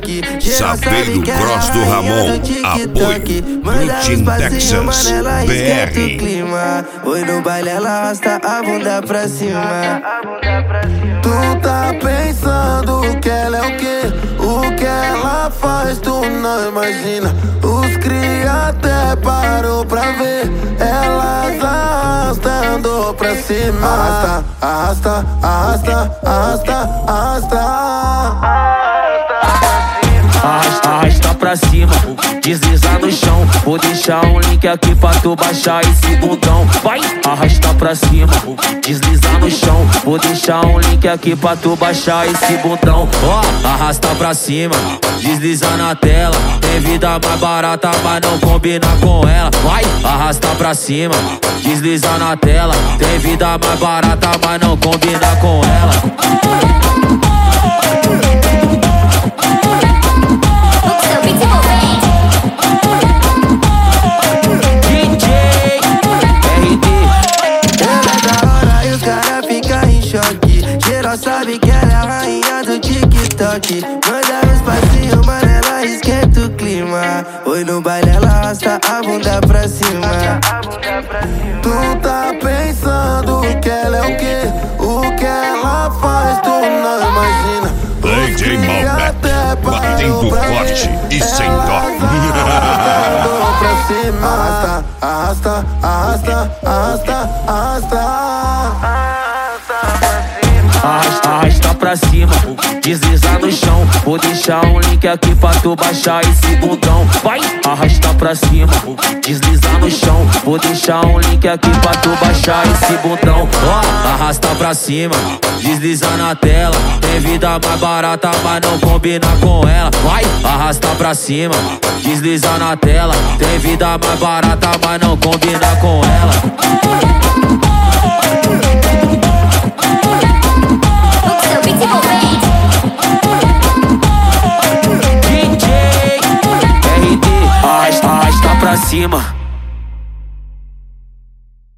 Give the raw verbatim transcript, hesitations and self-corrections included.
TikTok. Saveiro Cross do Ramon, apoio Brutin Texas, B R. Oi, no baile ela arrasta a bunda pra cima. Tu tá pensando que ela é o quê? O que ela faz tu não imagina. Os cria até parou pra ver elas arrastando pra cima. Arrasta, arrasta, arrasta, arrasta, arrasta. Arrasta, arrasta pra cima, desliza no chão. Vou deixar um link aqui pra tu baixar esse botão. Vai, arrasta pra cima, desliza no chão. Vou deixar um link aqui pra tu baixar esse botão. Ó, oh, arrasta pra cima, desliza na tela. Tem vida mais barata, mas não combina com ela. Vai, arrasta pra cima, desliza na tela. Tem vida mais barata, mas não combina com ela. Geral sabe que ela é a rainha do TikTok. Manda uns passinhos, mano, ela esquenta o clima. Oi, no baile ela arrasta a bunda pra cima. Tu tá pensando que ela é o quê? O que ela faz tu não imagina. D J Malbec, batendo forte e sem dó. Arrasta, arrasta, arrasta, arrasta, arrasta. Arrasta, arrasta pra cima, desliza no chão. Vou deixar um link aqui pra tu baixar esse botão. Vai, arrasta pra cima, desliza no chão. Vou deixar um link aqui pra tu baixar esse botão. Ó, oh, arrasta pra cima, desliza na tela. Tem vida mais barata, mas não combina com ela. Vai, arrasta pra cima, desliza na tela. Tem vida mais barata, mas não combina com ela. D J R D, arrasta, arrasta pra cima,